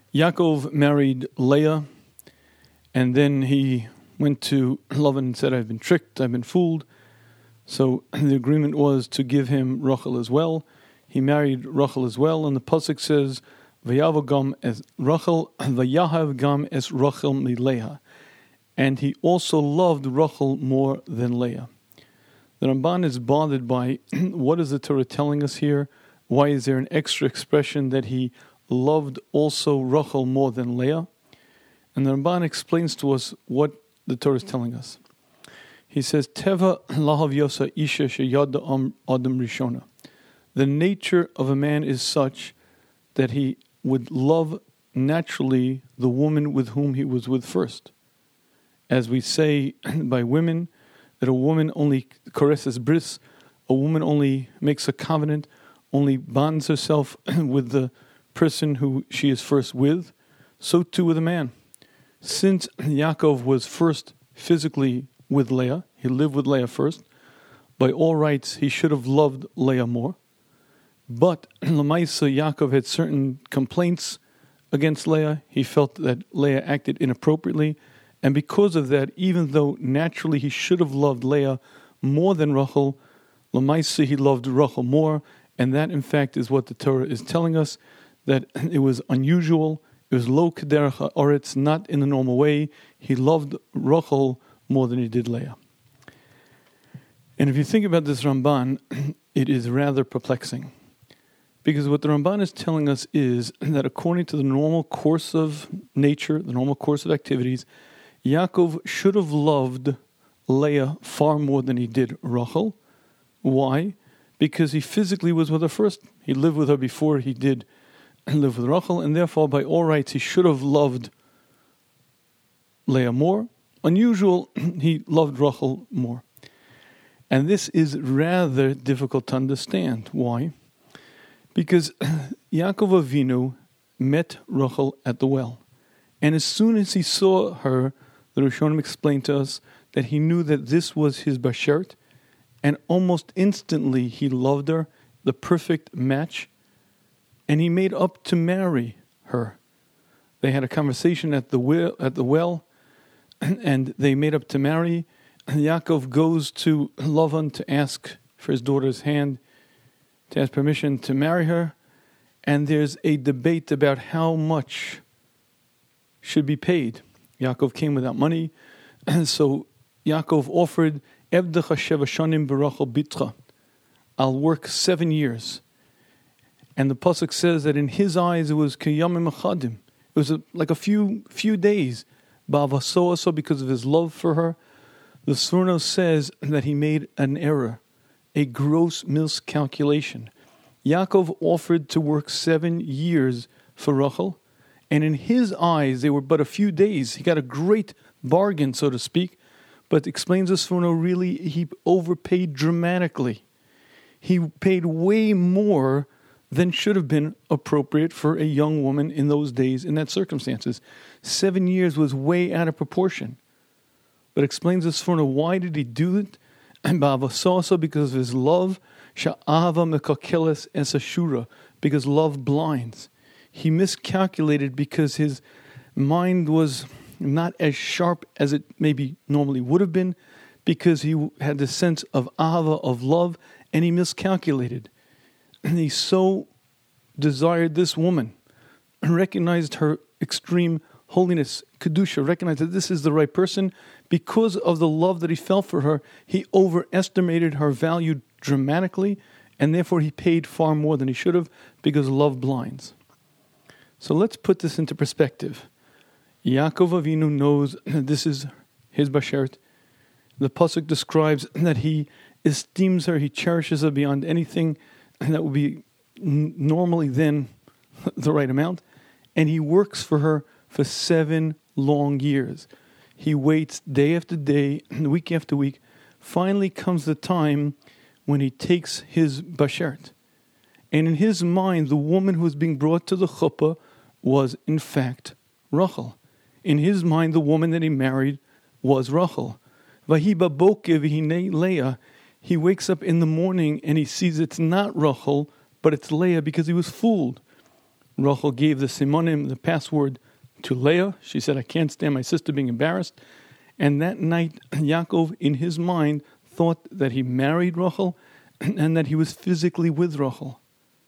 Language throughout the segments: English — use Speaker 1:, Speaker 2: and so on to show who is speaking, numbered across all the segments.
Speaker 1: Yaakov married Leah, and then he went to Lavan and said, I've been tricked, I've been fooled. So the agreement was to give him Rachel as well. He married Rachel as well, and the pasuk says, "Vayav gam es Rachel, vayahav gam es Rachel mileha," and he also loved Rachel more than Leah. The Ramban is bothered by what is the Torah telling us here? Why is there an extra expression that he loved also Rachel more than Leah? And the Ramban explains to us what the Torah is telling us. He says, Teva lahav yosa isha sheyada adam rishona. The nature of a man is such that he would love naturally the woman with whom he was with first. As we say by women, that a woman only caresses bris, a woman only makes a covenant, only bonds herself with the person who she is first with, so too with a man. Since Yaakov was first physically with Leah, he lived with Leah first, by all rights he should have loved Leah more. But Lamaisa Yaakov had certain complaints against Leah. He felt that Leah acted inappropriately, and because of that, even though naturally he should have loved Leah more than Rachel, Lamaisa he loved Rachel more, and that in fact is what the Torah is telling us, that it was unusual, it was lo kederach haaretz, not in the normal way. He loved Rachel more than he did Leah. And if you think about this Ramban, it is rather perplexing. Because what the Ramban is telling us is that according to the normal course of nature, the normal course of activities, Yaakov should have loved Leah far more than he did Rachel. Why? Because he physically was with her first. He lived with her before he did live with Rachel, and therefore by all rights he should have loved Leah more. Unusual, he loved Rachel more. And this is rather difficult to understand. Why? Because Yaakov Avinu met Rachel at the well. And as soon as he saw her, the Rishonim explained to us that he knew that this was his bashert, and almost instantly he loved her, the perfect match, and he made up to marry her. They had a conversation at the well, and they made up to marry. Yaakov goes to Lavan to ask for his daughter's hand, to ask permission to marry her, and there's a debate about how much should be paid. Yaakov came without money, and so Yaakov offered, Evdecha sheva shanim b'Rachel bitcha. I'll work 7 years. And the pasuk says that in his eyes it was kiyamim achadim. It was like a few days. Ba'avaso, because of his love for her. The Sforno says that he made an error, a gross miscalculation. Yaakov offered to work 7 years for Rachel, and in his eyes they were but a few days. He got a great bargain, so to speak, but explains the Sforno, really he overpaid dramatically. He paid way more than should have been appropriate for a young woman in those days, in that circumstances. 7 years was way out of proportion. But explains this for why did he do it? And because of his love, sha'ava mekakeles es ashura, because love blinds. He miscalculated because his mind was not as sharp as it maybe normally would have been, because he had the sense of ahava, of love, and he miscalculated. And he so desired this woman, and recognized her extreme holiness, kedusha, recognized that this is the right person. Because of the love that he felt for her, he overestimated her value dramatically, and therefore he paid far more than he should have, because love blinds. So let's put this into perspective. Yaakov Avinu knows that this is his bashert. The pasuk describes that he esteems her, he cherishes her beyond anything that would be normally then the right amount, and he works for her for 7 long years. He waits day after day, week after week. Finally comes the time when he takes his bashert. And in his mind, the woman who was being brought to the chuppah was in fact Rachel. In his mind, the woman that he married was Rachel. Vahi baboke v'hinei Leah. He wakes up in the morning and he sees it's not Rachel, but it's Leah, because he was fooled. Rachel gave the simonim, the password, to Leah. She said, I can't stand my sister being embarrassed. And that night, Yaakov, in his mind, thought that he married Rachel and that he was physically with Rachel.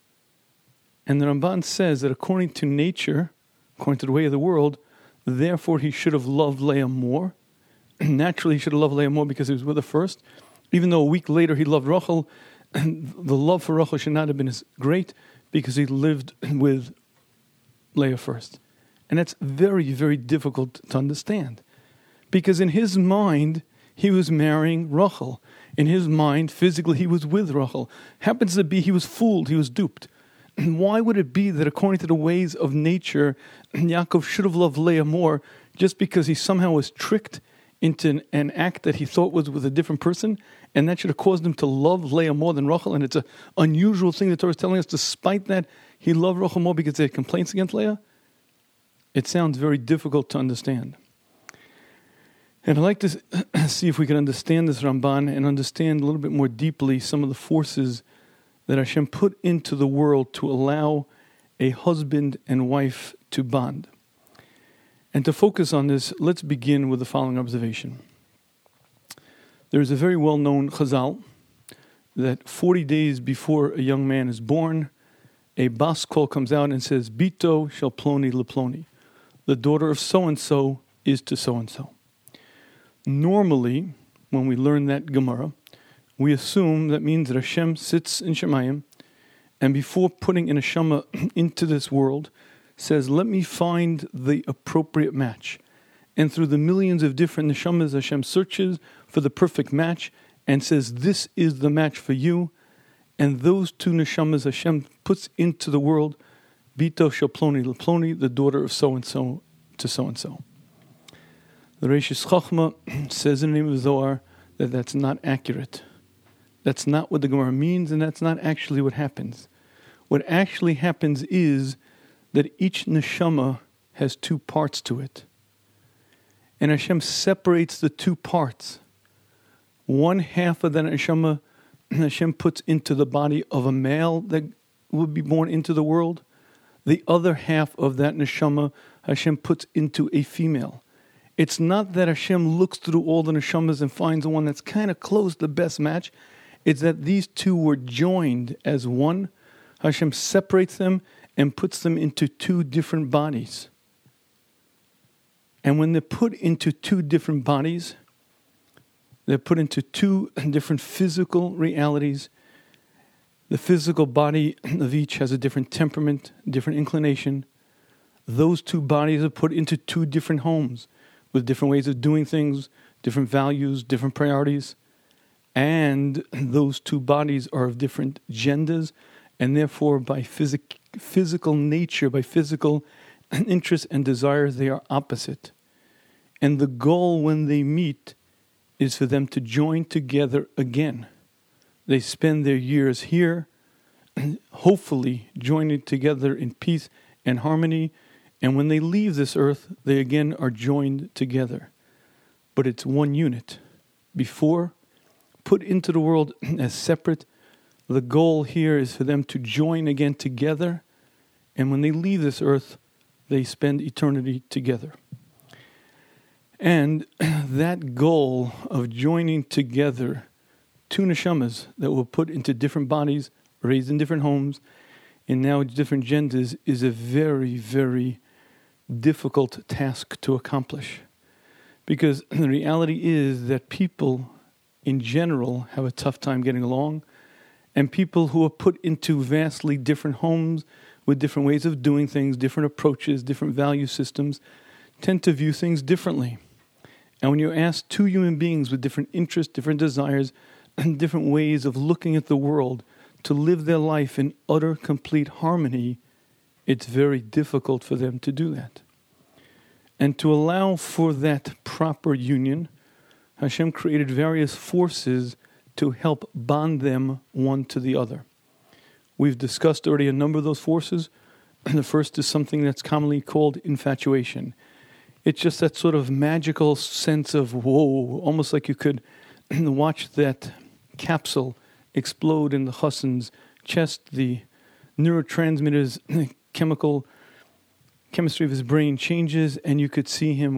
Speaker 1: And the Ramban says that according to nature, according to the way of the world, therefore he should have loved Leah more. Naturally, he should have loved Leah more because he was with her first. Even though a week later he loved Rachel, the love for Rachel should not have been as great because he lived with Leah first. And that's very, very difficult to understand. Because in his mind, he was marrying Rachel. In his mind, physically, he was with Rachel. Happens to be he was fooled, he was duped. And why would it be that according to the ways of nature, Yaakov should have loved Leah more just because he somehow was tricked into an act that he thought was with a different person, and that should have caused him to love Leah more than Rachel? And it's an unusual thing the Torah is telling us. Despite that, he loved Rachel more because they had complaints against Leah. It sounds very difficult to understand. And I'd like to see if we can understand this Ramban and understand a little bit more deeply some of the forces that Hashem put into the world to allow a husband and wife to bond. And to focus on this, let's begin with the following observation. There is a very well-known chazal that 40 days before a young man is born, a bas kol comes out and says, Bito shel ploni leploni. The daughter of so-and-so is to so-and-so. Normally, when we learn that Gemara, we assume that means that Hashem sits in Shemayim, and before putting an neshama into this world, says, let me find the appropriate match. And through the millions of different neshamas, Hashem searches for the perfect match and says, this is the match for you. And those two neshamas Hashem puts into the world, Bito shel ploni leploni, the daughter of so-and-so to so-and-so. The Reishis Chochmah says in the name of Zohar that that's not accurate. That's not what the Gemara means, and that's not actually what happens. What actually happens is that each neshama has two parts to it. And Hashem separates the two parts. One half of that neshama Hashem puts into the body of a male that would be born into the world. The other half of that neshama Hashem puts into a female. It's not that Hashem looks through all the neshamas and finds the one that's kind of close to the best match. It's that these two were joined as one. Hashem separates them and puts them into two different bodies. And when they're put into two different bodies, they're put into two different physical realities. The physical body of each has a different temperament, different inclination. Those two bodies are put into two different homes with different ways of doing things, different values, different priorities. And those two bodies are of different genders, and therefore by physical nature, by physical interests and desires, they are opposite. And the goal when they meet is for them to join together again. They spend their years here, hopefully joining together in peace and harmony, and when they leave this earth, they again are joined together. But it's one unit. Before, put into the world as separate, the goal here is for them to join again together, and when they leave this earth, they spend eternity together. And that goal of joining together two neshamas that were put into different bodies, raised in different homes, and now different genders, is a very, very difficult task to accomplish. Because the reality is that people in general have a tough time getting along, and people who are put into vastly different homes with different ways of doing things, different approaches, different value systems, tend to view things differently. And when you ask two human beings with different interests, different desires, and different ways of looking at the world to live their life in utter, complete harmony, it's very difficult for them to do that. And to allow for that proper union, Hashem created various forces to help bond them one to the other. We've discussed already a number of those forces. The first is something that's commonly called infatuation. It's just that sort of magical sense of, whoa, almost like you could watch that capsule explode in the chassan's chest, the neurotransmitters chemistry of his brain changes, and you could see him,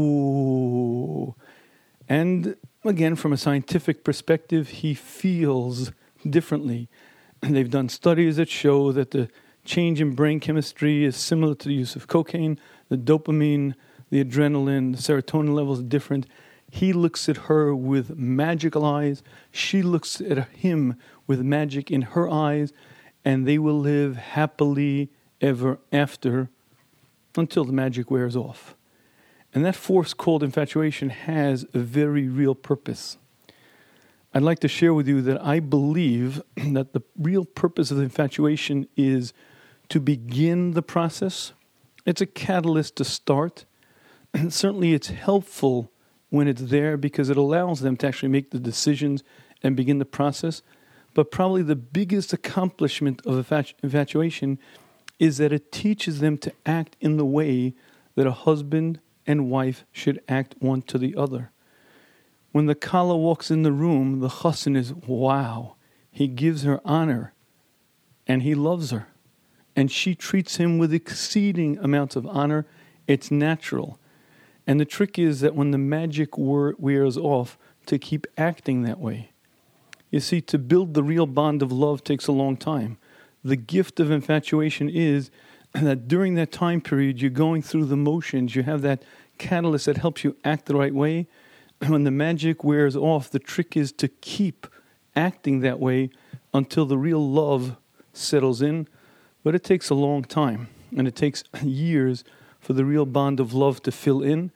Speaker 1: ooh. And again, from a scientific perspective, he feels differently. And they've done studies that show that the change in brain chemistry is similar to the use of cocaine. The dopamine, the adrenaline, the serotonin levels are different. He looks at her with magical eyes. She looks at him with magic in her eyes. And they will live happily ever after until the magic wears off. And that force called infatuation has a very real purpose. I'd like to share with you that I believe that the real purpose of infatuation is to begin the process. It's a catalyst to start. And certainly it's helpful when it's there because it allows them to actually make the decisions and begin the process. But probably the biggest accomplishment of infatuation is that it teaches them to act in the way that a husband and wife should act one to the other. When the kala walks in the room, the chassan is, wow, he gives her honor and he loves her. And she treats him with exceeding amounts of honor. It's natural. And the trick is that when the magic wears off, to keep acting that way. You see, to build the real bond of love takes a long time. The gift of infatuation is that during that time period, you're going through the motions. You have that catalyst that helps you act the right way. When the magic wears off, the trick is to keep acting that way until the real love settles in. But it takes a long time, and it takes years for the real bond of love to fill in.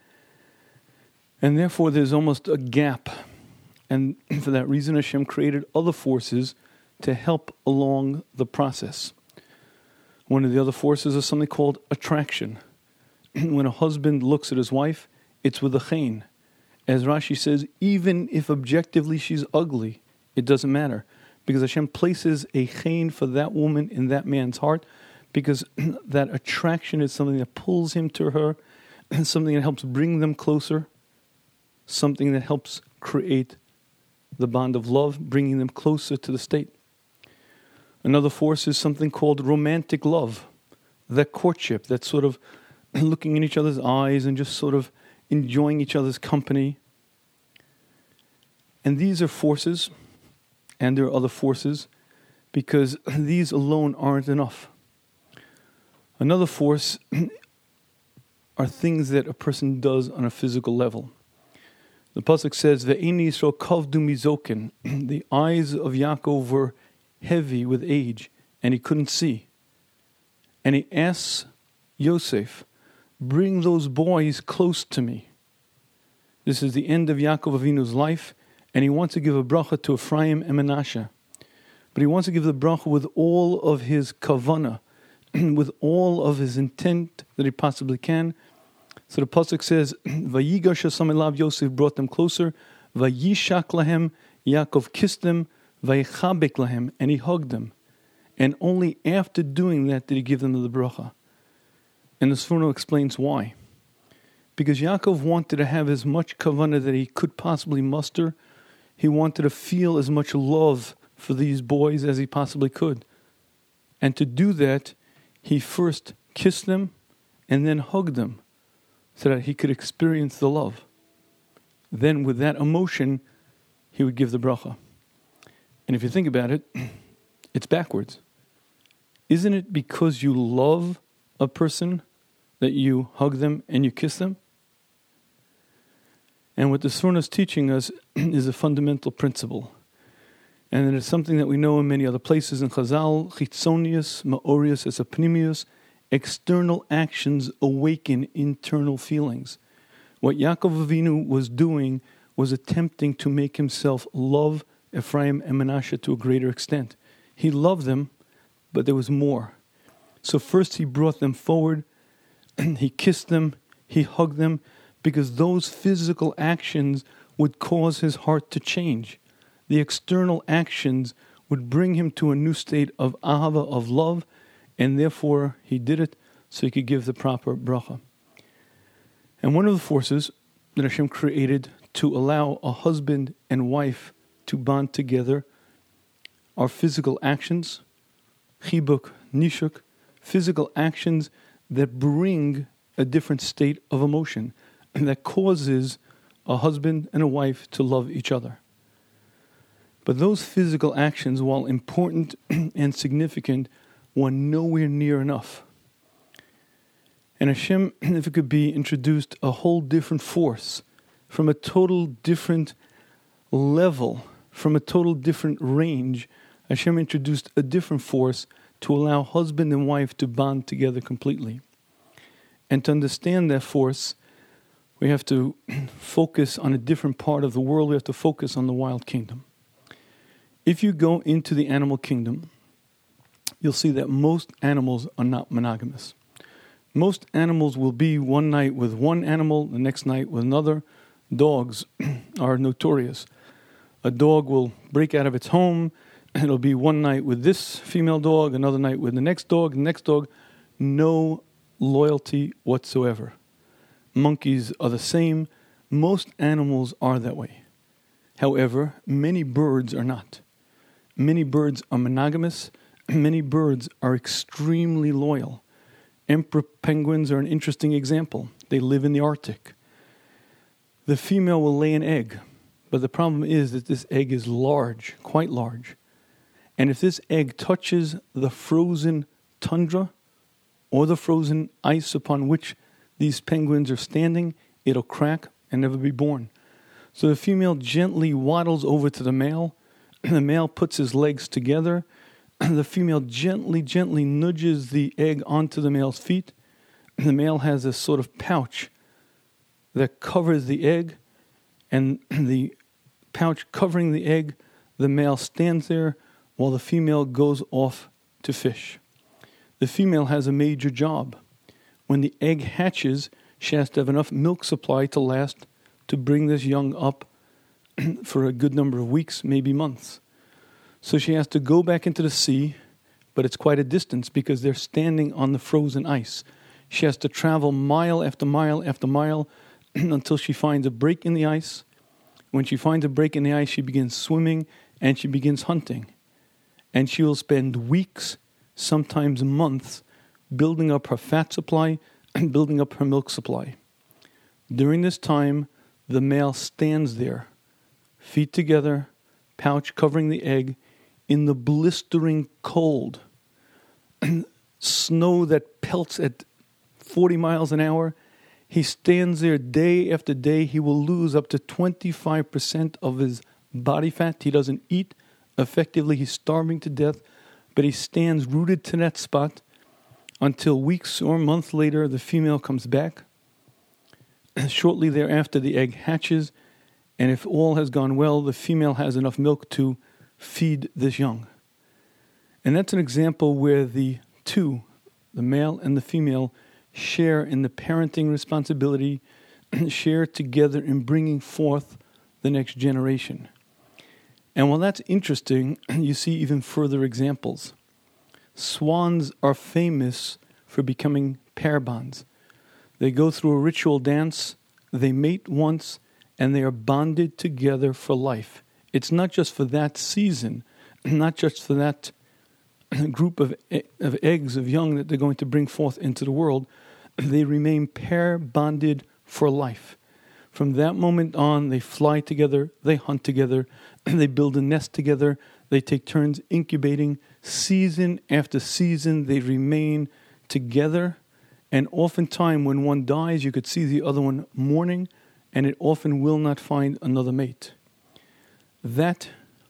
Speaker 1: And therefore, there's almost a gap. And for that reason, Hashem created other forces to help along the process. One of the other forces is something called attraction. When a husband looks at his wife, it's with a chen. As Rashi says, even if objectively she's ugly, it doesn't matter. Because Hashem places a chen for that woman in that man's heart, because that attraction is something that pulls him to her, something that helps bring them closer, something that helps create the bond of love, bringing them closer to the state. Another force is something called romantic love, that courtship, that sort of looking in each other's eyes and just sort of enjoying each other's company. And these are forces, and there are other forces, because these alone aren't enough. Another force are things that a person does on a physical level. The pasuk says, "Ve'eni Yisrael kavdu mizoken." The eyes of Yaakov were heavy with age, and he couldn't see. And he asks Yosef, "Bring those boys close to me." This is the end of Yaakov Avinu's life, and he wants to give a bracha to Ephraim and Menashe. But he wants to give the bracha with all of his kavanah, with all of his intent that he possibly can. So the pasuk says, "Vayigash Hashem elav," Yosef brought them closer. "Vayishak lahem," Yaakov kissed them. "Vayichabek lahem," and he hugged them. And only after doing that did he give them the bracha. And the Sforno explains why. Because Yaakov wanted to have as much kavanah that he could possibly muster. He wanted to feel as much love for these boys as he possibly could. And to do that, he first kissed them and then hugged them so that he could experience the love. Then with that emotion, he would give the bracha. And if you think about it, it's backwards. Isn't it because you love a person that you hug them and you kiss them? And what the Sforno is teaching us is a fundamental principle. And it is something that we know in many other places in Chazal, chitzonius, ma'orius, as a pnimius. External actions awaken internal feelings. What Yaakov Avinu was doing was attempting to make himself love Ephraim and Menashe to a greater extent. He loved them, but there was more. So first he brought them forward, he kissed them, he hugged them, because those physical actions would cause his heart to change. The external actions would bring him to a new state of ahava, of love, and therefore he did it so he could give the proper bracha. And one of the forces that Hashem created to allow a husband and wife to bond together are physical actions, chibuk, nishuk, physical actions that bring a different state of emotion and that causes a husband and a wife to love each other. But those physical actions, while important and significant, were nowhere near enough. And Hashem, if it could be, introduced a whole different force from a total different level, from a total different range. Hashem introduced a different force to allow husband and wife to bond together completely. And to understand that force, we have to focus on a different part of the world. We have to focus on the wild kingdom. If you go into the animal kingdom, you'll see that most animals are not monogamous. Most animals will be one night with one animal, the next night with another. Dogs are notorious. A dog will break out of its home, and it'll be one night with this female dog, another night with the next dog. No loyalty whatsoever. Monkeys are the same. Most animals are that way. However, many birds are not. Many birds are monogamous. Many birds are extremely loyal. Emperor penguins are an interesting example. They live in the Arctic. The female will lay an egg, but the problem is that this egg is large, quite large. And if this egg touches the frozen tundra or the frozen ice upon which these penguins are standing, it'll crack and never be born. So the female gently waddles over to the male. The male puts his legs together. The female gently nudges the egg onto the male's feet. The male has a sort of pouch that covers the egg, and the pouch covering the egg, the male stands there while the female goes off to fish. The female has a major job. When the egg hatches, she has to have enough milk supply to last to bring this young up for a good number of weeks, maybe months. So she has to go back into the sea, but it's quite a distance because they're standing on the frozen ice. She has to travel mile after mile after mile until she finds a break in the ice. When she finds a break in the ice, she begins swimming and she begins hunting. And she will spend weeks, sometimes months, building up her fat supply and building up her milk supply. During this time, the male stands there, feet together, pouch covering the egg, in the blistering cold, snow that pelts at 40 miles an hour. He stands there day after day. He will lose up to 25% of his body fat. He doesn't eat effectively. He's starving to death, but he stands rooted to that spot until weeks or months later the female comes back. Shortly thereafter, the egg hatches, and if all has gone well, the female has enough milk to feed this young. And that's an example where the two, the male and the female, share in the parenting responsibility, share together in bringing forth the next generation. And while that's interesting, you see even further examples. Swans are famous for becoming pair bonds. They go through a ritual dance, they mate once, and they are bonded together for life. It's not just for that season, not just for that group of eggs, of young that they're going to bring forth into the world. They remain pair bonded for life. From that moment on, they fly together, they hunt together, they build a nest together, they take turns incubating. Season after season, they remain together. And oftentimes, when one dies, you could see the other one mourning, and it often will not find another mate. That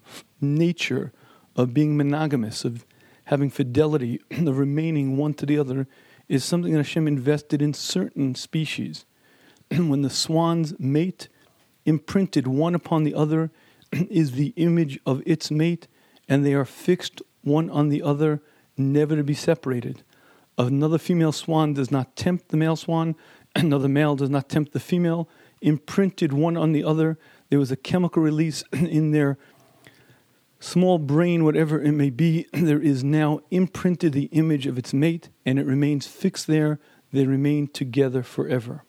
Speaker 1: nature of being monogamous, of having fidelity, of remaining one to the other, is something that Hashem invested in certain species. When the swans mate, imprinted one upon the other is the image of its mate, and they are fixed one on the other, never to be separated. Another female swan does not tempt the male swan, another male does not tempt the female. Imprinted one on the other, there was a chemical release in their small brain, whatever it may be, there is now imprinted the image of its mate, and it remains fixed there. They remain together forever.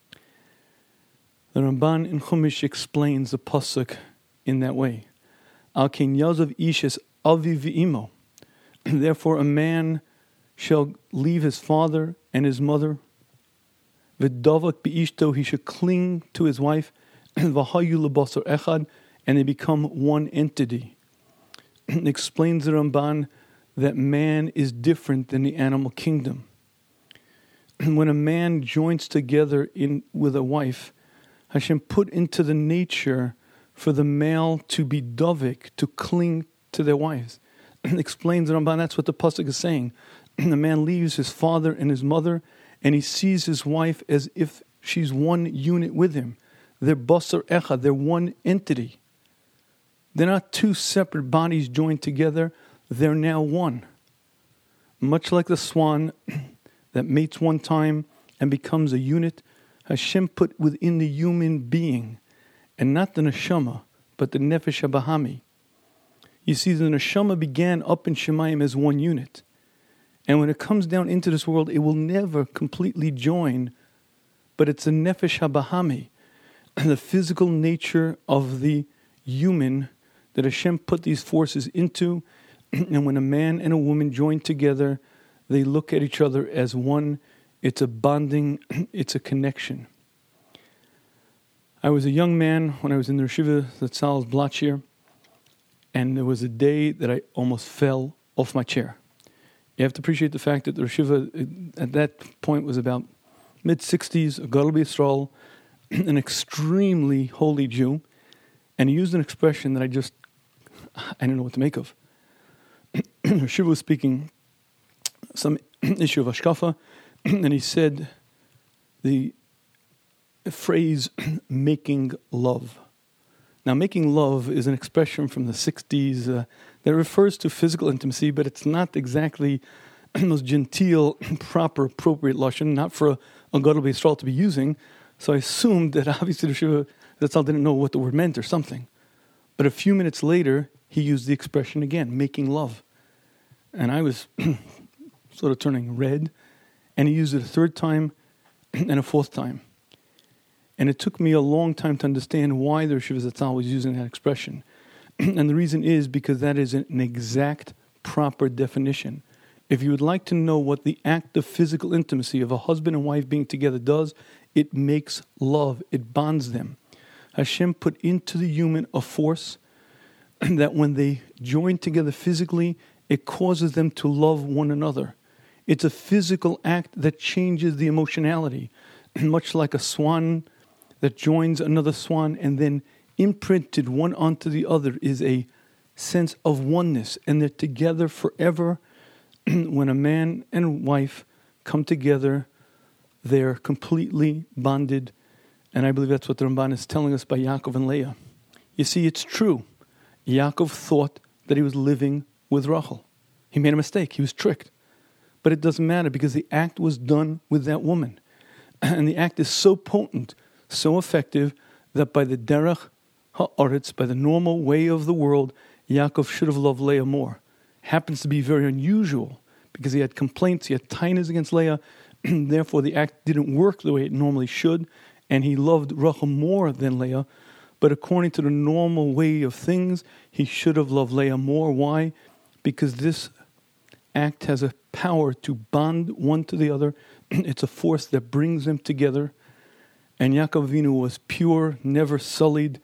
Speaker 1: The Ramban in Chumash explains the pasuk in that way. Al ken yazov ish es aviv v'imo. Therefore, a man shall leave his father and his mother. V'davak bi'ishto, he should cling to his wife. V'hayu lebasar echad, and they become one entity. Explains the Ramban that man is different than the animal kingdom. When a man joins together with a wife, Hashem put into the nature for the male to be dovik, to cling to their wives. Explains the Ramban, that's what the pasuk is saying. The man leaves his father and his mother, and he sees his wife as if she's one unit with him. They're basar echad, they're one entity. They're not two separate bodies joined together, they're now one. Much like the swan that mates one time and becomes a unit, Hashem put within the human being, and not the neshama, but the nefesh habahami. You see, the neshama began up in Shemayim as one unit. And when it comes down into this world, it will never completely join, but it's the nefesh habahami, the physical nature of the human that Hashem put these forces into. And when a man and a woman join together, they look at each other as one. It's a bonding, it's a connection. I was a young man when I was in the Yeshiva Zatzal's Blatshir, and there was a day that I almost fell off my chair. You have to appreciate the fact that the Yeshiva at that point was about mid-60s, a Gadol B'Yisrael, an extremely holy Jew, and he used an expression that I didn't know what to make of. Yeshiva was speaking some issue of Ashkafa, and he said the phrase, making love. Now, making love is an expression from the 60s that refers to physical intimacy, but it's not exactly the most genteel, proper, appropriate lashon, not for a Gadol B'Yisrael to be using. So I assumed that obviously the Shiva Zatzal didn't know what the word meant or something. But a few minutes later, he used the expression again, making love. And I was sort of turning red, and he used it a third time and a fourth time. And it took me a long time to understand why the Shiva Zatzal was using that expression. And the reason is because that is an exact, proper definition. If you would like to know what the act of physical intimacy of a husband and wife being together does, it makes love. It bonds them. Hashem put into the human a force that when they join together physically, it causes them to love one another. It's a physical act that changes the emotionality, much like a swan that joins another swan and then imprinted one onto the other is a sense of oneness, and they're together forever. When a man and wife come together, they're completely bonded, and I believe that's what the Ramban is telling us by Yaakov and Leah. You see, it's true. Yaakov thought that he was living with Rachel. He made a mistake. He was tricked. But it doesn't matter because the act was done with that woman. And the act is so potent, so effective, that by the derech ha'aretz, by the normal way of the world, Yaakov should have loved Leah more. Happens to be very unusual because he had complaints, he had tainas against Leah, therefore the act didn't work the way it normally should, and he loved Rachel more than Leah. But according to the normal way of things, he should have loved Leah more. Why? Because this act has a power to bond one to the other. It's a force that brings them together. And Yaakov Avinu was pure, never sullied.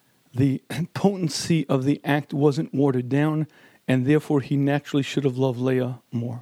Speaker 1: The potency of the act wasn't watered down, and therefore he naturally should have loved Leah more.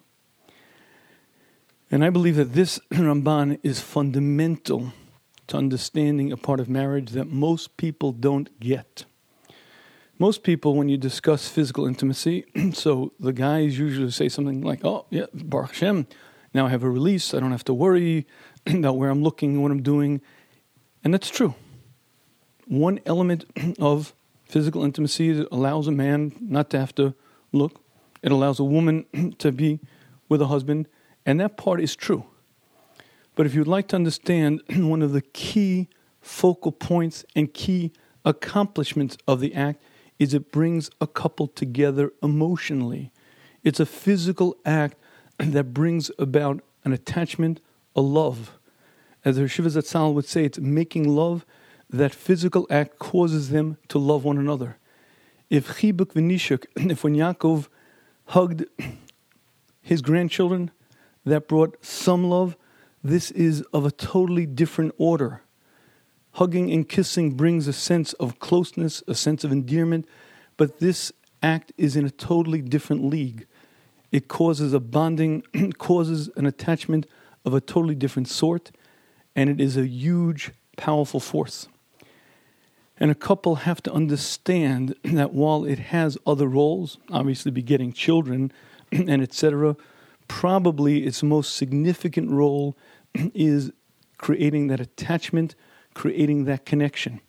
Speaker 1: And I believe that this Ramban is fundamental to understanding a part of marriage that most people don't get. Most people, when you discuss physical intimacy, so the guys usually say something like, oh, yeah, Baruch Hashem, now I have a release, I don't have to worry about where I'm looking, what I'm doing. And that's true. One element of physical intimacy that allows a man not to have to look. It allows a woman to be with a husband, and that part is true. But if you'd like to understand one of the key focal points and key accomplishments of the act is it brings a couple together emotionally. It's a physical act that brings about an attachment, a love. As the Shiva Zatzal would say, it's making love. That physical act causes them to love one another. If when Yaakov hugged his grandchildren, that brought some love, this is of a totally different order. Hugging and kissing brings a sense of closeness, a sense of endearment, but this act is in a totally different league. It causes a bonding, causes an attachment of a totally different sort, and it is a huge, powerful force. And a couple have to understand that while it has other roles, obviously begetting children and etc., probably its most significant role is creating that attachment, creating that connection.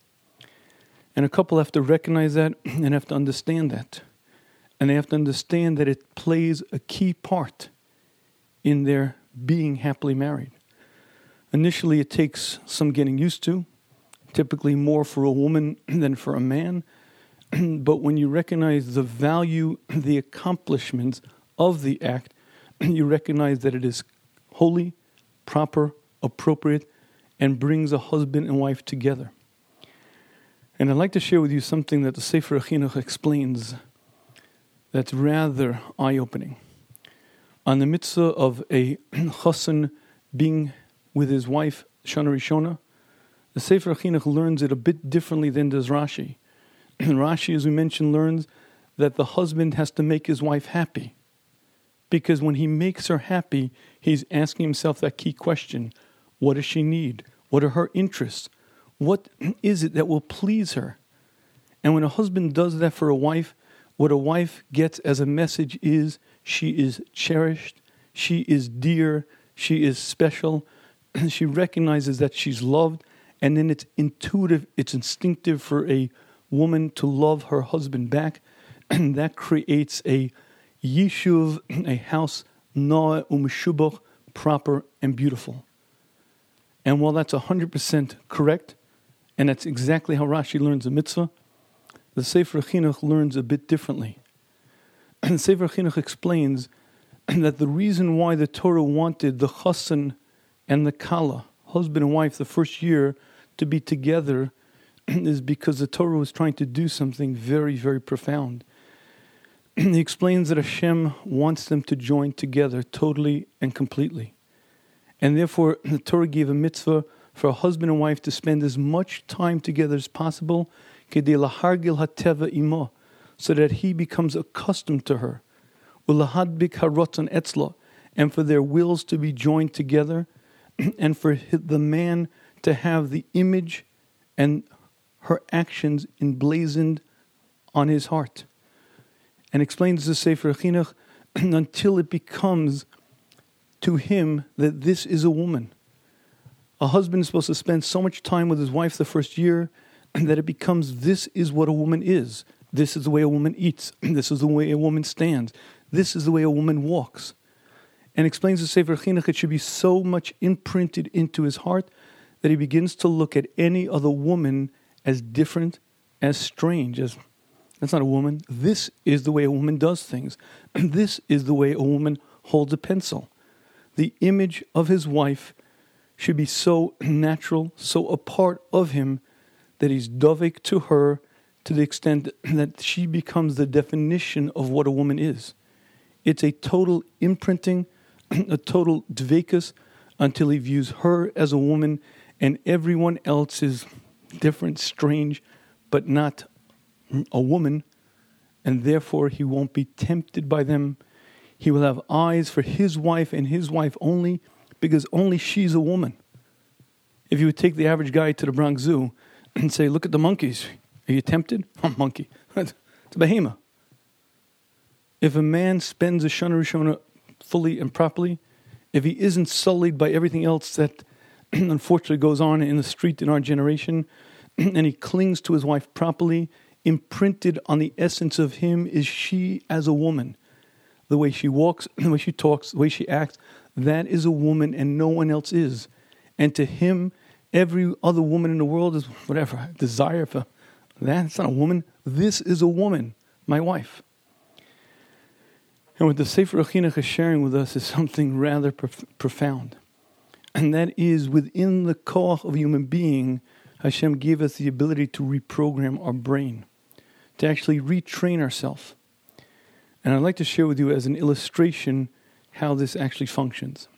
Speaker 1: And a couple have to recognize that and have to understand that. And they have to understand that it plays a key part in their being happily married. Initially, it takes some getting used to, typically more for a woman than for a man. But when you recognize the value, the accomplishments of the act, you recognize that it is holy, proper, appropriate, and brings a husband and wife together. And I'd like to share with you something that the Sefer HaChinuch explains that's rather eye-opening. On the mitzvah of a chassan being with his wife, Shana Rishona, the Sefer HaChinuch learns it a bit differently than does Rashi. Rashi, as we mentioned, learns that the husband has to make his wife happy. Because when he makes her happy, he's asking himself that key question: what does she need? What are her interests? What is it that will please her? And when a husband does that for a wife, what a wife gets as a message is she is cherished, she is dear, she is special, she recognizes that she's loved, and then it's intuitive, it's instinctive for a woman to love her husband back, and that creates a yishuv, a house, noah umeshubach, proper and beautiful. And while that's 100% correct, and that's exactly how Rashi learns the mitzvah, the Sefer HaChinuch learns a bit differently. The Sefer HaChinuch explains that the reason why the Torah wanted the chassan and the kala, husband and wife, the first year to be together is because the Torah was trying to do something very, very profound. He explains that Hashem wants them to join together totally and completely. And therefore, the Torah gave a mitzvah for a husband and wife to spend as much time together as possible, kedei lahargil hateva imo, so that he becomes accustomed to her, ulahadbik harotzon etzlo, and for their wills to be joined together, and for the man to have the image and her actions emblazoned on his heart. And explains the Sefer HaChinuch until it becomes to him that this is a woman. A husband is supposed to spend so much time with his wife the first year that it becomes this is what a woman is. This is the way a woman eats. This is the way a woman stands. This is the way a woman walks. And explains the Sefer HaChinuch it should be so much imprinted into his heart that he begins to look at any other woman as different, as strange, as that's not a woman. This is the way a woman does things. This is the way a woman holds a pencil. The image of his wife should be so natural, so a part of him, that he's dovek to her to the extent that she becomes the definition of what a woman is. It's a total imprinting, a total dvekus, until he views her as a woman and everyone else is different, strange, but not a woman, and therefore he won't be tempted by them. He will have eyes for his wife and his wife only, because only she's a woman. If you would take the average guy to the Bronx Zoo and say, look at the monkeys, are you tempted? A monkey. It's a behemoth. If a man spends a Shana Rishona fully and properly, if he isn't sullied by everything else that unfortunately goes on in the street in our generation, and he clings to his wife properly, imprinted on the essence of him is she as a woman. The way she walks, the way she talks, the way she acts, that is a woman and no one else is. And to him, every other woman in the world is whatever, desire for that. It's not a woman. This is a woman, my wife. And what the Sefer HaChinuch is sharing with us is something rather profound. And that is, within the koach of a human being, Hashem gave us the ability to reprogram our brain, to actually retrain ourselves. And I'd like to share with you as an illustration how this actually functions.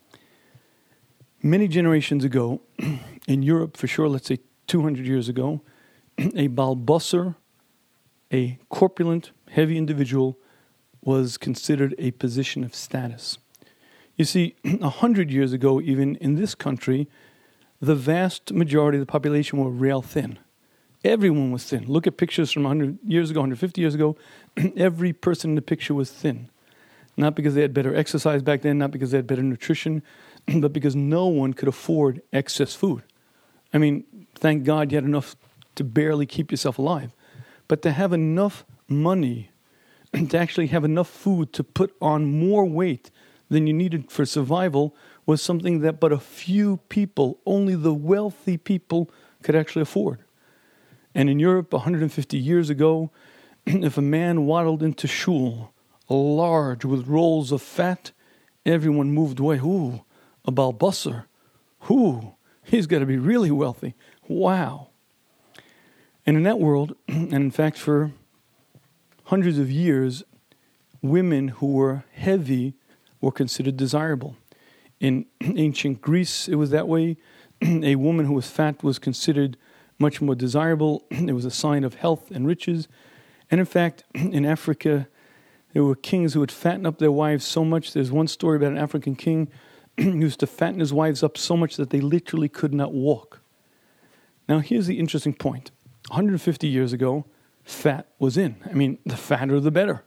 Speaker 1: Many generations ago, in Europe for sure, let's say 200 years ago, a Baal Basar, a corpulent, heavy individual, was considered a position of status. You see, 100 years ago, even in this country, the vast majority of the population were rail thin. Everyone was thin. Look at pictures from 100 years ago, 150 years ago. Every person in the picture was thin. Not because they had better exercise back then, not because they had better nutrition, but because no one could afford excess food. I mean, thank God you had enough to barely keep yourself alive. But to have enough money, to actually have enough food to put on more weight than you needed for survival was something that but a few people, only the wealthy people, could actually afford. And in Europe, 150 years ago, if a man waddled into shul, large with rolls of fat, everyone moved away. Ooh, a Baal Basar. Ooh, he's got to be really wealthy. Wow. And in that world, and in fact for hundreds of years, women who were heavy were considered desirable. In ancient Greece, it was that way. A woman who was fat was considered much more desirable. It was a sign of health and riches. And in fact, in Africa, there were kings who would fatten up their wives so much. There's one story about an African king who used to fatten his wives up so much that they literally could not walk. Now, here's the interesting point. 150 years ago, fat was in. I mean, the fatter, the better.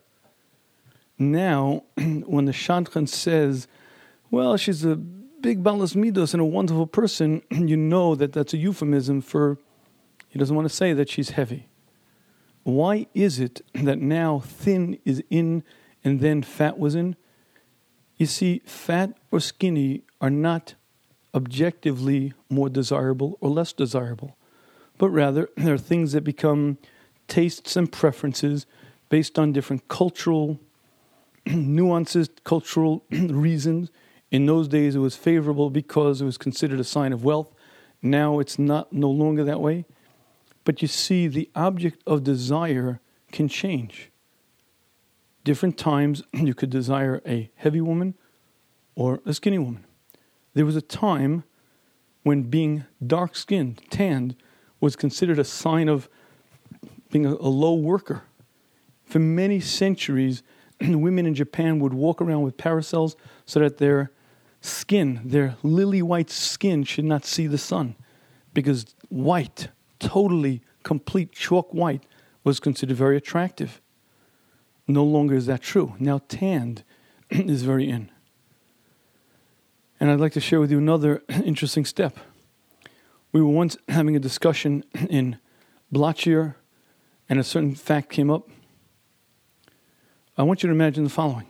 Speaker 1: Now, when the shadchan says, well, she's a big balas midos and a wonderful person, you know that that's a euphemism for, he doesn't want to say that she's heavy. Why is it that now thin is in and then fat was in? You see, fat or skinny are not objectively more desirable or less desirable, but rather they're things that become tastes and preferences based on different cultural nuances, cultural reasons. In those days it was favorable because it was considered a sign of wealth. Now it's no longer that way. But you see, the object of desire can change. Different times you could desire a heavy woman or a skinny woman. There was a time when being dark-skinned, tanned, was considered a sign of being a low worker. For many centuries, women in Japan would walk around with parasols so that their skin, their lily-white skin, should not see the sun. Because white, totally, complete chalk white, was considered very attractive. No longer is that true. Now tanned is very in. And I'd like to share with you another interesting step. We were once having a discussion in Blachir, and a certain fact came up. I want you to imagine the following.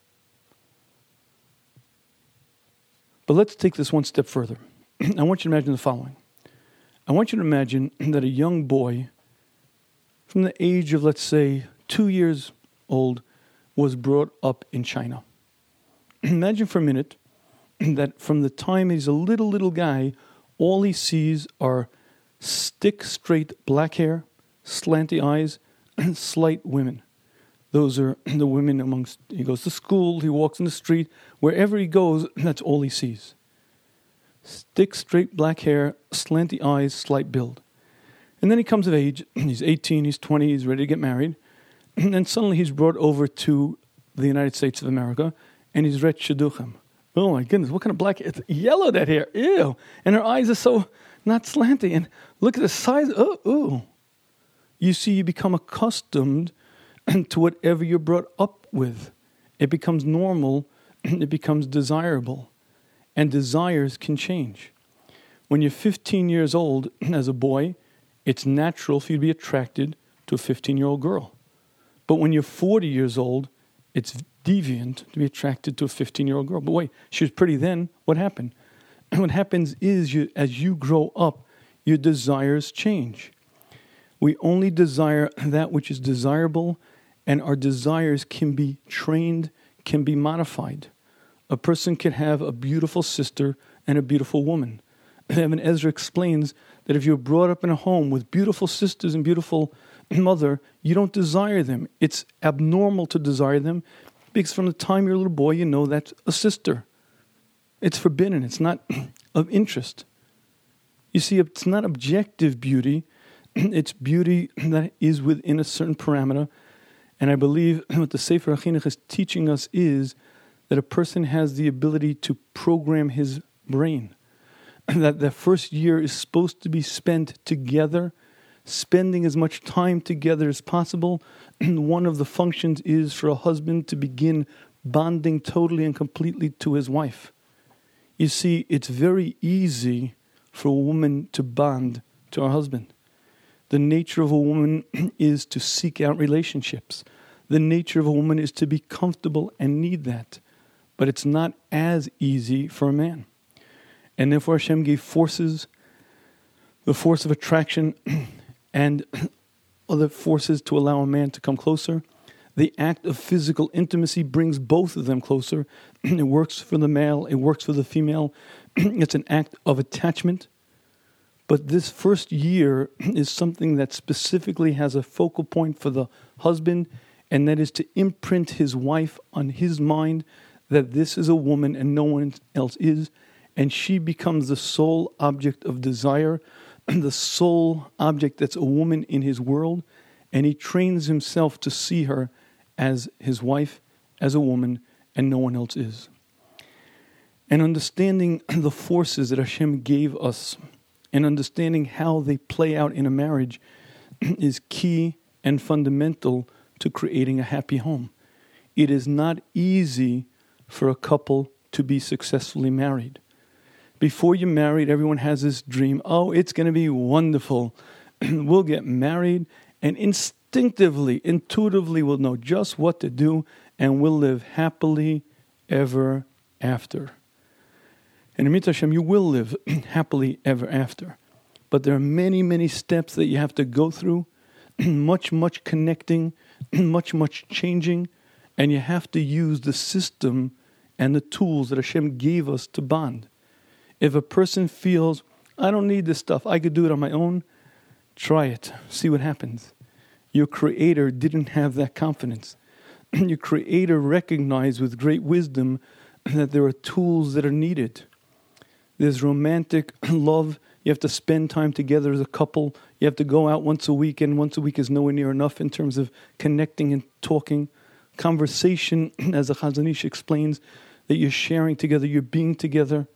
Speaker 1: But let's take this one step further. I want you to imagine the following. I want you to imagine that a young boy from the age of, let's say, 2 years old was brought up in China. Imagine for a minute that from the time he's a little guy, all he sees are stick-straight black hair, slanty eyes, and slight women. Those are the women amongst, he goes to school, he walks in the street, wherever he goes, that's all he sees. Stick, straight black hair, slanty eyes, slight build. And then he comes of age, he's 18, he's 20, he's ready to get married, and suddenly he's brought over to the United States of America, and he's ret shidduchim. Oh my goodness, what kind of black hair? It's yellow, that hair, ew. And her eyes are so not slanty, and look at the size, ooh. You see, you become accustomed to whatever you're brought up with. It becomes normal, it becomes desirable. And desires can change. When you're 15 years old as a boy, it's natural for you to be attracted to a 15-year-old girl. But when you're 40 years old, it's deviant to be attracted to a 15-year-old girl. But wait, she was pretty then. What happened? What happens is, as you grow up, your desires change. We only desire that which is desirable, and our desires can be trained, can be modified. A person can have a beautiful sister and a beautiful woman. Evan Ezra explains that if you're brought up in a home with beautiful sisters and beautiful mother, you don't desire them. It's abnormal to desire them Because from the time you're a little boy, you know that's a sister. It's forbidden. It's not of interest. You see, it's not objective beauty. It's beauty that is within a certain parameter. And I believe what the Sefer HaChinuch is teaching us is that a person has the ability to program his brain. That the first year is supposed to be spent together, spending as much time together as possible. One of the functions is for a husband to begin bonding totally and completely to his wife. You see, it's very easy for a woman to bond to her husband. The nature of a woman is to seek out relationships. The nature of a woman is to be comfortable and need that. But it's not as easy for a man. And therefore Hashem gave forces, the force of attraction and other forces to allow a man to come closer. The act of physical intimacy brings both of them closer. It works for the male, it works for the female. It's an act of attachment. But this first year is something that specifically has a focal point for the husband, and that is to imprint his wife on his mind that this is a woman and no one else is, and she becomes the sole object of desire, the sole object that's a woman in his world, and he trains himself to see her as his wife, as a woman, and no one else is. And understanding the forces that Hashem gave us, and understanding how they play out in a marriage is key and fundamental to creating a happy home. It is not easy for a couple to be successfully married. Before you're married, everyone has this dream, oh, it's going to be wonderful. We'll get married and instinctively, intuitively we'll know just what to do and we'll live happily ever after. And Amit Hashem, you will live happily ever after. But there are many, many steps that you have to go through, much connecting, much changing, and you have to use the system and the tools that Hashem gave us to bond. If a person feels, I don't need this stuff, I could do it on my own, try it, see what happens. Your Creator didn't have that confidence. Your Creator recognized with great wisdom that there are tools that are needed. There's romantic love. You have to spend time together as a couple. You have to go out once a week, and once a week is nowhere near enough in terms of connecting and talking. Conversation, as the Chazon Ish explains, that you're sharing together, you're being together.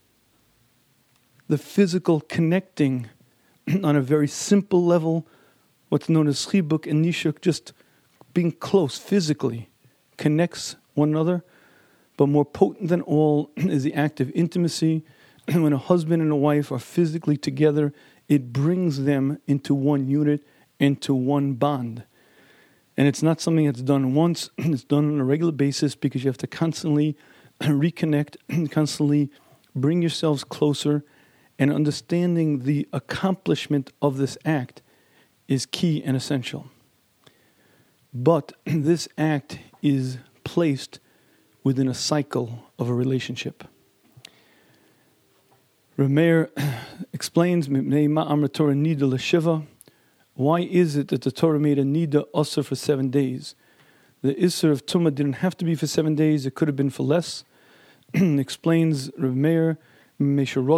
Speaker 1: The physical connecting on a very simple level, what's known as chibuk and nishuk, just being close physically, connects one another. But more potent than all is the act of intimacy. When a husband and a wife are physically together, it brings them into one unit, into one bond. And it's not something that's done once, it's done on a regular basis because you have to constantly reconnect, constantly bring yourselves closer, and understanding the accomplishment of this act is key and essential. But this act is placed within a cycle of a relationship. Rav Meir explains, why is it that the Torah made a nida usher for 7 days? The Isser of Tumah didn't have to be for 7 days, it could have been for less. Explains Rav Meir, if it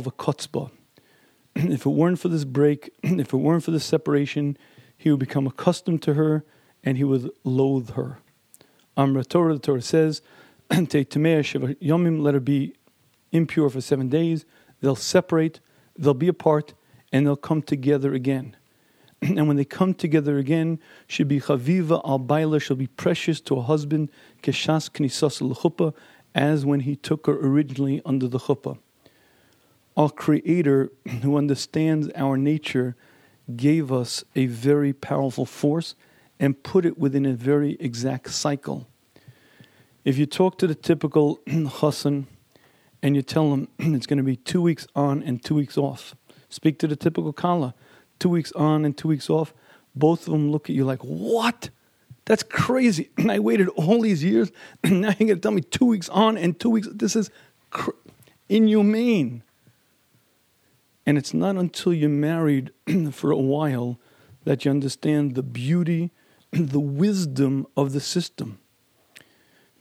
Speaker 1: weren't for this break, if it weren't for this separation, he would become accustomed to her and he would loathe her. Amra Torah, the Torah says, let her be impure for 7 days. They'll separate, they'll be apart, and they'll come together again. And when they come together again, she'll be chaviva al baila, she'll be precious to a husband, keshas knisas l'chuppah, as when he took her originally under the chuppah. Our Creator, who understands our nature, gave us a very powerful force and put it within a very exact cycle. If you talk to the typical chassan and you tell him it's going to be 2 weeks on and 2 weeks off, speak to the typical kala, 2 weeks on and 2 weeks off, both of them look at you like, what? That's crazy. I waited all these years, and now you're going to tell me 2 weeks on and 2 weeks. This is inhumane. And it's not until you're married for a while that you understand the beauty, the wisdom of the system.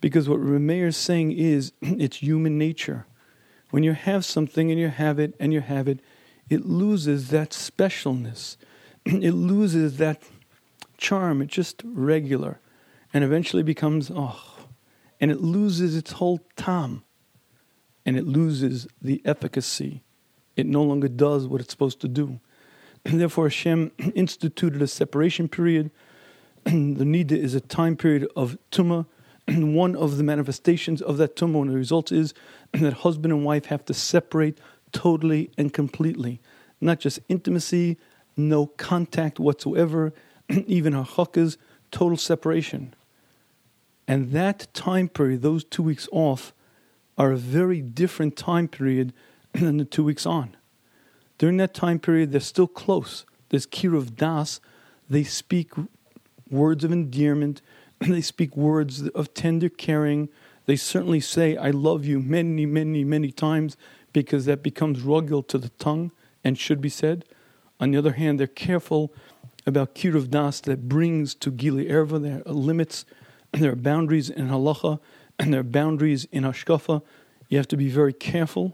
Speaker 1: Because what Rameir is saying is, it's human nature. When you have something and you have it and you have it, it loses that specialness. It loses that charm. It's just regular. And eventually becomes, and it loses its whole tam. And it loses the efficacy. It no longer does what it's supposed to do. And therefore Hashem instituted a separation period. The nida is a time period of tumah. And one of the manifestations of that tumah, and the result is that husband and wife have to separate totally and completely. Not just intimacy, no contact whatsoever, even hachakas, total separation. And that time period, those 2 weeks off, are a very different time period than the 2 weeks on. During that time period, they're still close. There's kiruv das. They speak words of endearment. They speak words of tender caring. They certainly say, I love you many, many, many times, because that becomes rogel to the tongue and should be said. On the other hand, they're careful about kiruv das that brings to gili erva. There are limits, and there are boundaries in halacha, and there are boundaries in hashkafa. You have to be very careful.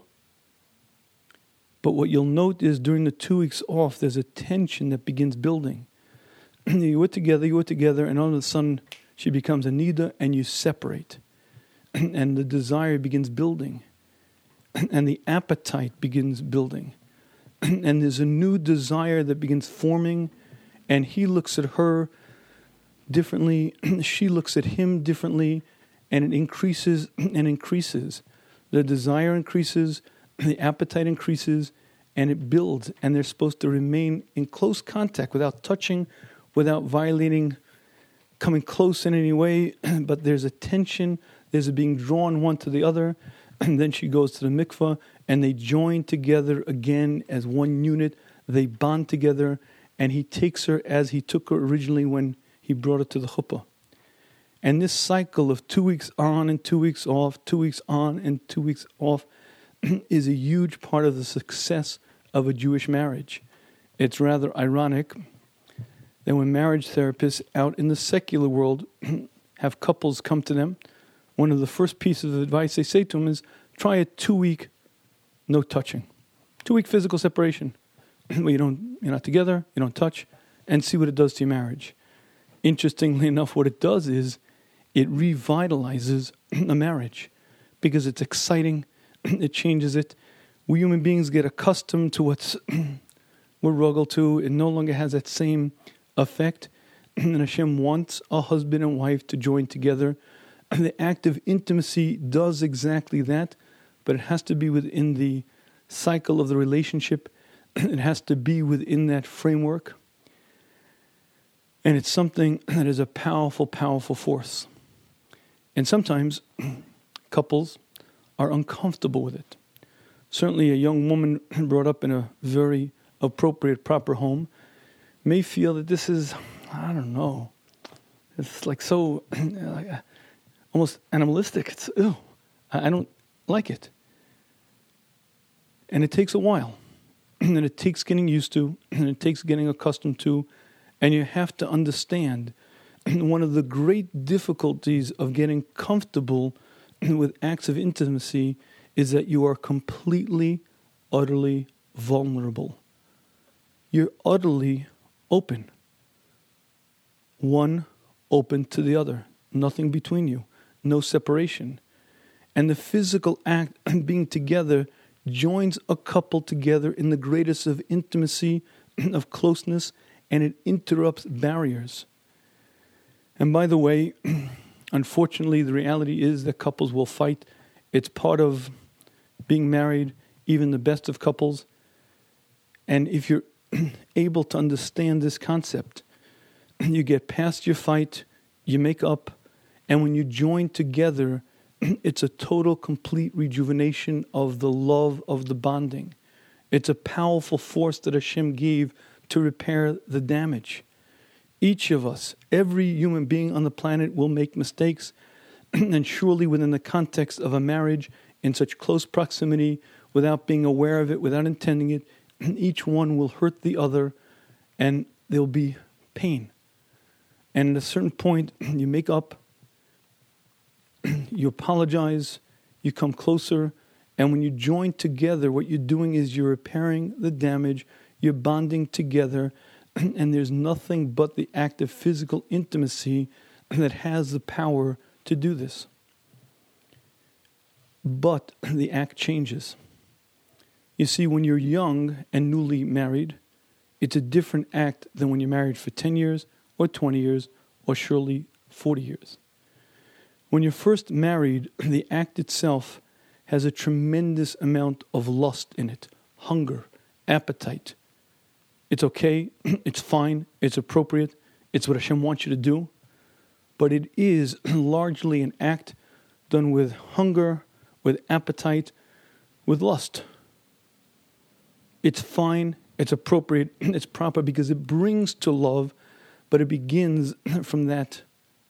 Speaker 1: But what you'll note is during the 2 weeks off, there's a tension that begins building. You were together, and all of a sudden she becomes a nida, and you separate. And the desire begins building. And the appetite begins building. And there's a new desire that begins forming, and he looks at her differently, she looks at him differently, and it increases and increases. The desire increases, the appetite increases, and it builds, and they're supposed to remain in close contact without touching, without violating, coming close in any way, but there's a tension, there's a being drawn one to the other, and then she goes to the mikvah, and they join together again as one unit, they bond together, and he takes her as he took her originally when he brought her to the chuppah. And this cycle of 2 weeks on and 2 weeks off, 2 weeks on and 2 weeks off, is a huge part of the success of a Jewish marriage. It's rather ironic that when marriage therapists out in the secular world have couples come to them, one of the first pieces of advice they say to them is, try a 2 week no touching. 2 week physical separation. Where you're not together, you don't touch, and see what it does to your marriage. Interestingly enough, what it does is it revitalizes a marriage because it's exciting, it changes it. We human beings get accustomed to what's we're ruggled to. It no longer has that same effect. And Hashem wants a husband and wife to join together. And the act of intimacy does exactly that, but it has to be within the cycle of the relationship. It has to be within that framework. And it's something that is a powerful, powerful force. And sometimes couples are uncomfortable with it. Certainly a young woman brought up in a very appropriate, proper home may feel that this is, I don't know, it's like so almost animalistic. It's, I don't like it. And it takes a while. And it takes getting used to, and it takes getting accustomed to, and you have to understand one of the great difficulties of getting comfortable with acts of intimacy is that you are completely, utterly vulnerable. You're utterly open. One open to the other. Nothing between you. No separation. And the physical act of being together joins a couple together in the greatest of intimacy, of closeness, and it interrupts barriers. And by the way, unfortunately, the reality is that couples will fight. It's part of being married, even the best of couples. And if you're able to understand this concept, you get past your fight, you make up, and when you join together, it's a total, complete rejuvenation of the love, of the bonding. It's a powerful force that Hashem gave to repair the damage. Each of us, every human being on the planet will make mistakes, and surely within the context of a marriage in such close proximity, without being aware of it, without intending it, each one will hurt the other, and there'll be pain. And at a certain point, you make up, you apologize, you come closer, and when you join together, what you're doing is you're repairing the damage, you're bonding together, and there's nothing but the act of physical intimacy that has the power to do this. But the act changes. You see, when you're young and newly married, it's a different act than when you're married for 10 years or 20 years or surely 40 years. When you're first married, the act itself has a tremendous amount of lust in it, hunger, appetite. It's okay, it's fine, it's appropriate, it's what Hashem wants you to do, but it is largely an act done with hunger, with appetite, with lust. It's fine, it's appropriate, it's proper because it brings to love, but it begins from that